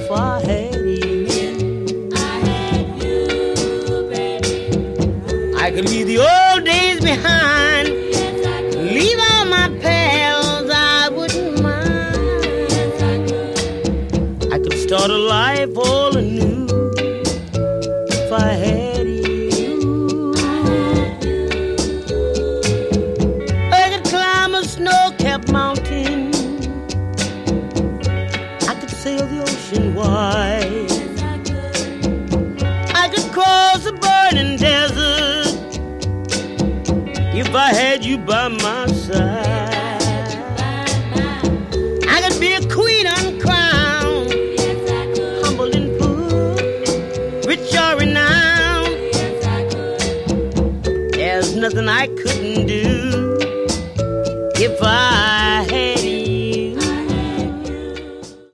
if I had you. I could leave the old days behind, leave all my pals, I wouldn't mind. I could start a life all anew if I had you. I could climb a snow-capped mountain, I could sail the ocean wide, I could cross a burning desert if I had you by my side. I could be a queen uncrowned, humble and poor, rich or renowned. There's nothing I couldn't